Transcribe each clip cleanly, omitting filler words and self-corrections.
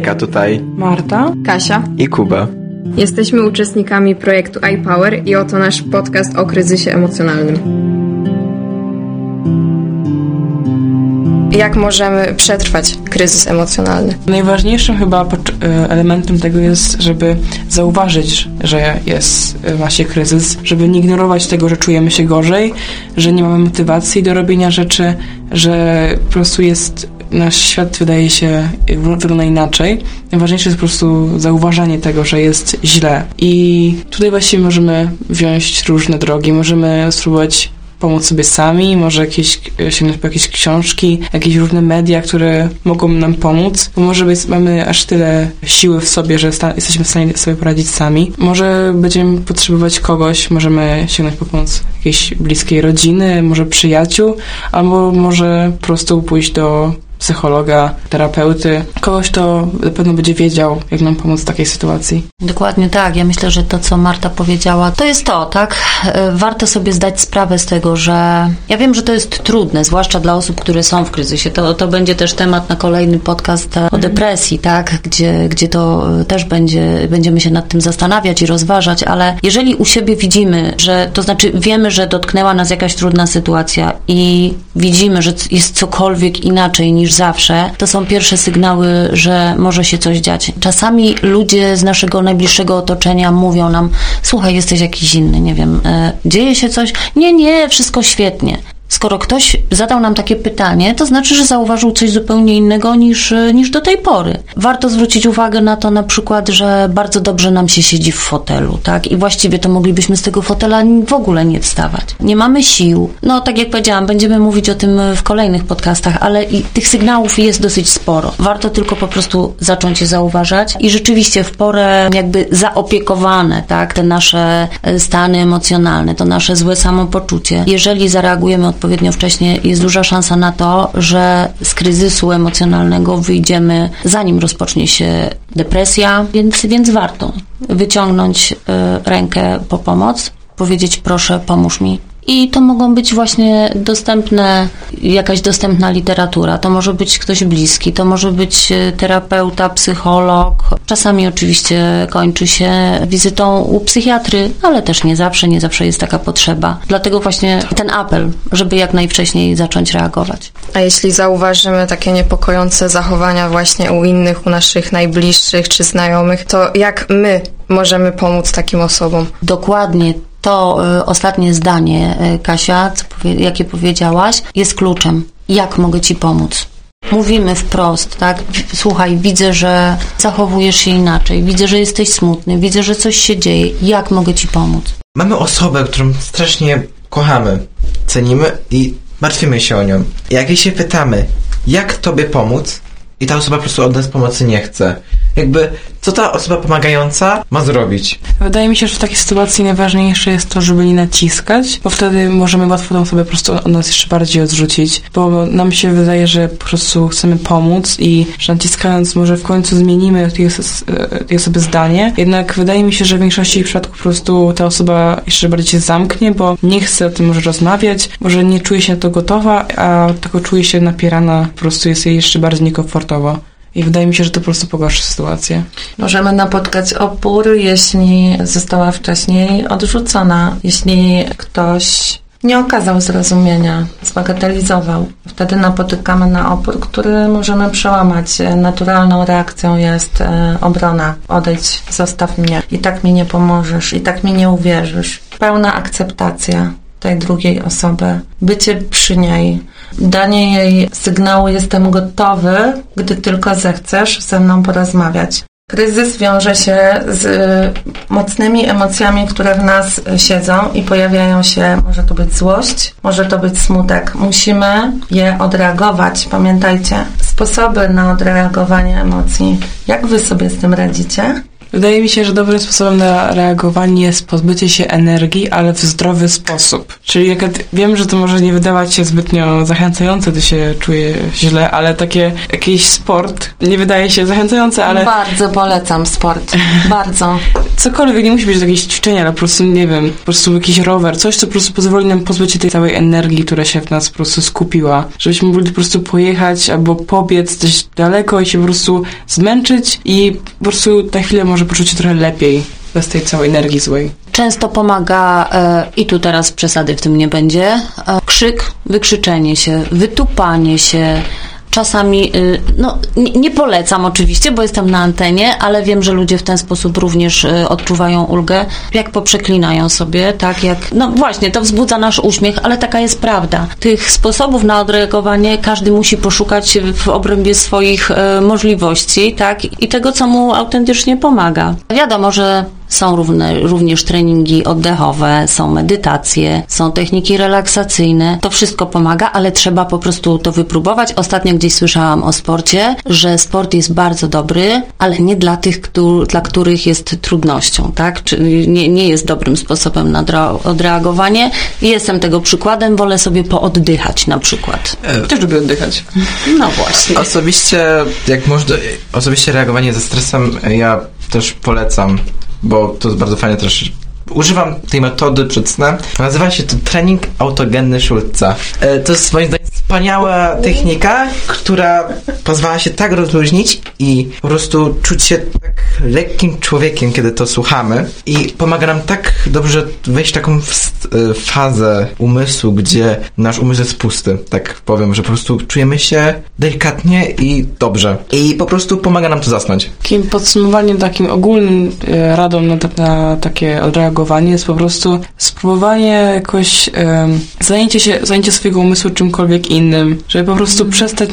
Hejka, tutaj Marta, Kasia i Kuba. Jesteśmy uczestnikami projektu iPower i oto nasz podcast o kryzysie emocjonalnym. Jak możemy przetrwać kryzys emocjonalny? Najważniejszym chyba elementem tego jest, żeby zauważyć, że jest właśnie kryzys, żeby nie ignorować tego, że czujemy się gorzej, że nie mamy motywacji do robienia rzeczy, że po prostu nasz świat wydaje się, wygląda inaczej. Najważniejsze jest po prostu zauważanie tego, że jest źle. I tutaj właściwie możemy wziąć różne drogi, możemy spróbować pomóc sobie sami, może sięgnąć po jakieś książki, jakieś różne media, które mogą nam pomóc, bo może mamy aż tyle siły w sobie, że jesteśmy w stanie sobie poradzić sami. Może będziemy potrzebować kogoś, możemy sięgnąć po pomoc jakiejś bliskiej rodziny, może przyjaciół, albo może po prostu pójść do psychologa, terapeuty, kogoś, kto na pewno będzie wiedział, jak nam pomóc w takiej sytuacji. Dokładnie tak. Ja myślę, że to, co Marta powiedziała, to jest to, tak? Warto sobie zdać sprawę z tego, że ja wiem, że to jest trudne, zwłaszcza dla osób, które są w kryzysie. To będzie też temat na kolejny podcast o depresji, tak? Gdzie to też będziemy się nad tym zastanawiać i rozważać, ale jeżeli u siebie widzimy, to znaczy wiemy, że dotknęła nas jakaś trudna sytuacja i widzimy, że jest cokolwiek inaczej niż zawsze, to są pierwsze sygnały, że może się coś dziać. Czasami ludzie z naszego najbliższego otoczenia mówią nam: słuchaj, jesteś jakiś inny, nie wiem, dzieje się coś? Nie, wszystko świetnie. Skoro ktoś zadał nam takie pytanie, to znaczy, że zauważył coś zupełnie innego niż do tej pory. Warto zwrócić uwagę na to na przykład, że bardzo dobrze nam się siedzi w fotelu, tak? I właściwie to moglibyśmy z tego fotela w ogóle nie wstawać. Nie mamy sił. No, tak jak powiedziałam, będziemy mówić o tym w kolejnych podcastach, ale i tych sygnałów jest dosyć sporo. Warto tylko po prostu zacząć je zauważać i rzeczywiście w porę jakby zaopiekowane, tak? Te nasze stany emocjonalne, to nasze złe samopoczucie. Jeżeli zareagujemy odpowiednio wcześnie, jest duża szansa na to, że z kryzysu emocjonalnego wyjdziemy, zanim rozpocznie się depresja, więc warto wyciągnąć rękę po pomoc, powiedzieć: proszę, pomóż mi. I to mogą być właśnie jakaś dostępna literatura, to może być ktoś bliski, to może być terapeuta, psycholog. Czasami oczywiście kończy się wizytą u psychiatry, ale też nie zawsze jest taka potrzeba. Dlatego właśnie ten apel, żeby jak najwcześniej zacząć reagować. A jeśli zauważymy takie niepokojące zachowania właśnie u innych, u naszych najbliższych czy znajomych, to jak my możemy pomóc takim osobom? Dokładnie. To ostatnie zdanie, Kasia, jakie powiedziałaś, jest kluczem. Jak mogę ci pomóc? Mówimy wprost, tak? Słuchaj, widzę, że zachowujesz się inaczej, widzę, że jesteś smutny, widzę, że coś się dzieje. Jak mogę ci pomóc? Mamy osobę, którą strasznie kochamy, cenimy i martwimy się o nią. Jak jej się pytamy, jak tobie pomóc, i ta osoba po prostu od nas pomocy nie chce. Jakby, co ta osoba pomagająca ma zrobić? Wydaje mi się, że w takiej sytuacji najważniejsze jest to, żeby nie naciskać, bo wtedy możemy łatwo tą osobę po prostu od nas jeszcze bardziej odrzucić, bo nam się wydaje, że po prostu chcemy pomóc i że naciskając może w końcu zmienimy tej osoby zdanie. Jednak wydaje mi się, że w większości przypadków po prostu ta osoba jeszcze bardziej się zamknie, bo nie chce o tym może rozmawiać, może nie czuje się na to gotowa, a tylko czuje się napierana, po prostu jest jej jeszcze bardziej niekomfortowo. I wydaje mi się, że to po prostu pogorszy sytuację. Możemy napotkać opór, jeśli została wcześniej odrzucona, jeśli ktoś nie okazał zrozumienia, zbagatelizował. Wtedy napotykamy na opór, który możemy przełamać. Naturalną reakcją jest obrona. Odejdź, zostaw mnie. I tak mi nie pomożesz, i tak mi nie uwierzysz. Pełna akceptacja tej drugiej osoby, bycie przy niej, danie jej sygnału: jestem gotowy, gdy tylko zechcesz ze mną porozmawiać. Kryzys wiąże się z mocnymi emocjami, które w nas siedzą i pojawiają się, może to być złość, może to być smutek. Musimy je odreagować. Pamiętajcie, sposoby na odreagowanie emocji. Jak wy sobie z tym radzicie? Wydaje mi się, że dobrym sposobem na reagowanie jest pozbycie się energii, ale w zdrowy sposób. Czyli jak wiem, że to może nie wydawać się zbytnio zachęcające, to się czuję źle, ale jakiś sport nie wydaje się zachęcające, ale... Bardzo polecam sport. Bardzo. Cokolwiek, nie musi być jakieś ćwiczenia, ale po prostu, nie wiem, po prostu jakiś rower, coś, co po prostu pozwoli nam pozbyć się tej całej energii, która się w nas po prostu skupiła. Żebyśmy mogli po prostu pojechać albo pobiec gdzieś daleko i się po prostu zmęczyć i po prostu na chwilę może poczuć się trochę lepiej bez tej całej energii złej. Często pomaga, i tu teraz przesady w tym nie będzie, krzyk, wykrzyczenie się, wytupanie się. Czasami, nie polecam oczywiście, bo jestem na antenie, ale wiem, że ludzie w ten sposób również odczuwają ulgę, jak poprzeklinają sobie, tak jak, właśnie, to wzbudza nasz uśmiech, ale taka jest prawda. Tych sposobów na odreagowanie każdy musi poszukać w obrębie swoich możliwości, tak, i tego, co mu autentycznie pomaga. Wiadomo, że są również treningi oddechowe, są medytacje, są techniki relaksacyjne. To wszystko pomaga, ale trzeba po prostu to wypróbować. Ostatnio gdzieś słyszałam o sporcie, że sport jest bardzo dobry, ale nie dla tych, dla których jest trudnością, tak? Czyli nie jest dobrym sposobem na odreagowanie. Jestem tego przykładem, wolę sobie pooddychać na przykład. Też lubię oddychać. No właśnie. Osobiście reagowanie ze stresem ja też polecam, bo to jest bardzo fajne też. Używam tej metody przed snem. Nazywa się to trening autogenny Schulza. To jest moim zdaniem wspaniała technika, która pozwala się tak rozluźnić i po prostu czuć się tak lekkim człowiekiem, kiedy to słuchamy. I pomaga nam tak dobrze wejść w taką fazę umysłu, gdzie nasz umysł jest pusty. Tak powiem, że po prostu czujemy się delikatnie i dobrze. I po prostu pomaga nam to zasnąć. Takim podsumowaniem, takim ogólnym radą na takie odreagowanie jest po prostu spróbowanie jakoś zajęcie swojego umysłu czymkolwiek innym, żeby po prostu przestać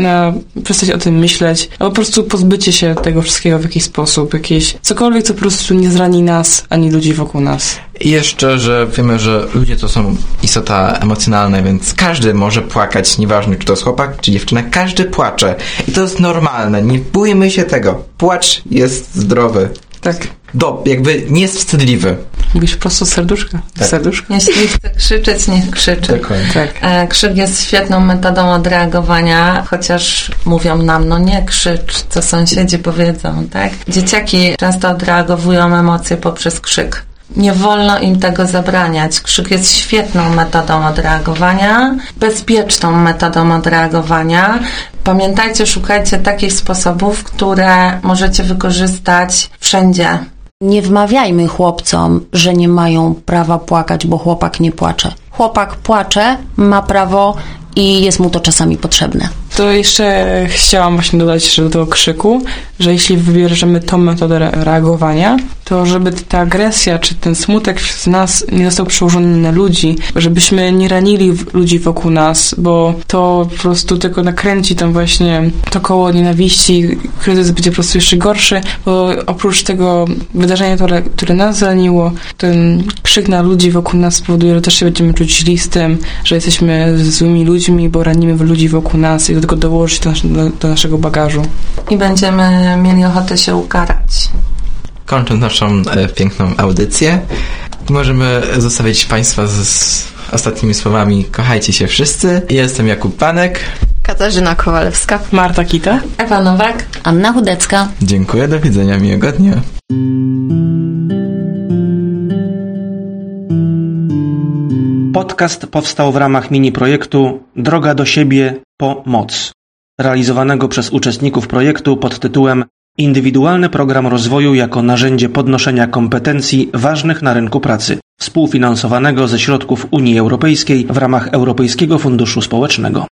o tym myśleć, a po prostu pozbycie się tego wszystkiego w jakiś sposób, cokolwiek, co po prostu nie zrani nas, ani ludzi wokół nas. I jeszcze, że wiemy, że ludzie to są istota emocjonalna, więc każdy może płakać, nieważne czy to jest chłopak, czy dziewczyna, każdy płacze. I to jest normalne, nie bójmy się tego. Płacz jest zdrowy. Tak. Jakby nie jest wstydliwy. Mówisz prosto z serduszka. Tak. Serduszka. Jeśli chce krzyczeć, niech krzyczy. Tak. Krzyk jest świetną metodą odreagowania, chociaż mówią nam, nie krzycz, co sąsiedzi powiedzą, tak? Dzieciaki często odreagowują emocje poprzez krzyk. Nie wolno im tego zabraniać. Krzyk jest świetną metodą odreagowania, bezpieczną metodą odreagowania. Pamiętajcie, szukajcie takich sposobów, które możecie wykorzystać wszędzie. Nie wmawiajmy chłopcom, że nie mają prawa płakać, bo chłopak nie płacze. Chłopak płacze, ma prawo i jest mu to czasami potrzebne. To jeszcze chciałam właśnie dodać do tego krzyku, że jeśli wybierzemy tą metodę reagowania, to żeby ta agresja czy ten smutek z nas nie został przełożony na ludzi, żebyśmy nie ranili ludzi wokół nas, bo to po prostu tylko nakręci tam właśnie to koło nienawiści, kryzys będzie po prostu jeszcze gorszy, bo oprócz tego wydarzenia, które nas zraniło, ten krzyk na ludzi wokół nas spowoduje, że też się będziemy czuć źli z tym, że jesteśmy złymi ludźmi, bo ranimy ludzi wokół nas i do tego dołożyć do naszego bagażu. I będziemy mieli ochotę się ukarać. Kończąc naszą piękną audycję, możemy zostawić Państwa z ostatnimi słowami. Kochajcie się wszyscy. Jestem Jakub Panek. Katarzyna Kowalewska. Marta Kita. Ewa Nowak. Anna Chudecka. Dziękuję, do widzenia, miłego dnia. Podcast powstał w ramach mini-projektu Droga do siebie po moc, realizowanego przez uczestników projektu pod tytułem Indywidualny program rozwoju jako narzędzie podnoszenia kompetencji ważnych na rynku pracy, współfinansowanego ze środków Unii Europejskiej w ramach Europejskiego Funduszu Społecznego.